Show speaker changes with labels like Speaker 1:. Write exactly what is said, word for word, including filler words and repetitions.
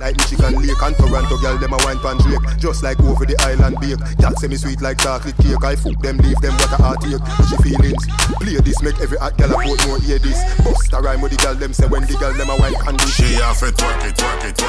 Speaker 1: like Michigan Lake. And Toronto girl, them a wine pan Drake. Just like over the island bake. Cat say me sweet like chocolate cake. I fuck them, leave them what a heartache. Push your feelings. Play this, make every hot girl a put more hear this. Bust a rhyme with the girl, them say when the girl, them a wine pan this.
Speaker 2: She have it, work it, work it, work